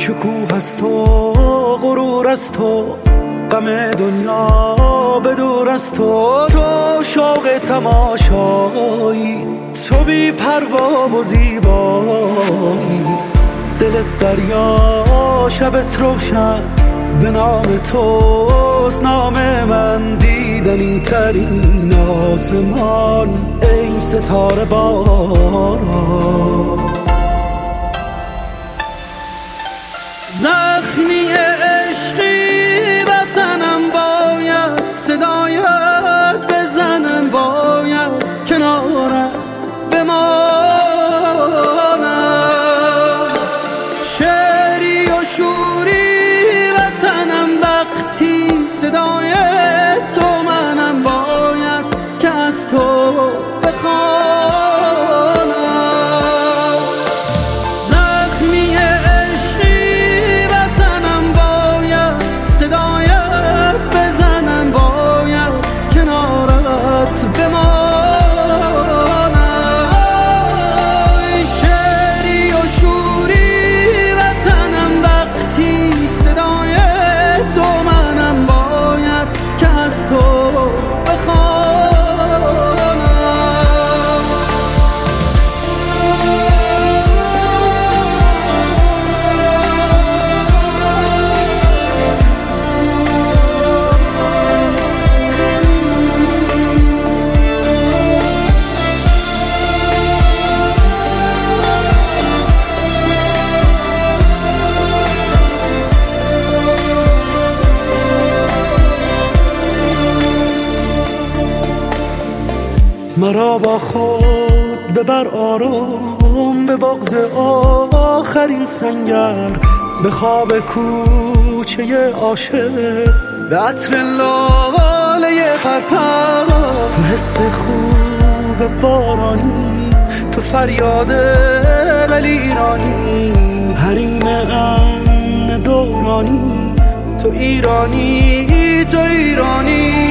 شکوه از تو، غرور از تو، غم دنیا به دور از تو. تو شوق تماشایی، تو بی پروا و زیبایی. دلت دریا، شبت روشن، به نام توست نام من. دیدنی ترین آسمان ای ستاره باران. زخمی عشقی وطنم باید صدایت بزنم، باید کنارت بمانم. شعری و شوری وطنم وقتی صدای تو منم، باید که از تو بخوانم. زخمی عشقی وطنم باید صدایت بزنم، باید کنارت بمانم. شعری و شوری وطنم وقتی صدای تو منم، باید که از تو بخوانم. مرا با خود ببر آرام به بغض آخرین سنگر، به خواب کوچه عاشق، به عطر لاله پرپر. تو حس خوب بارانی، تو فریاد قلیرانی، حریم امن دورانی. تو ایرانی، تو ایرانی.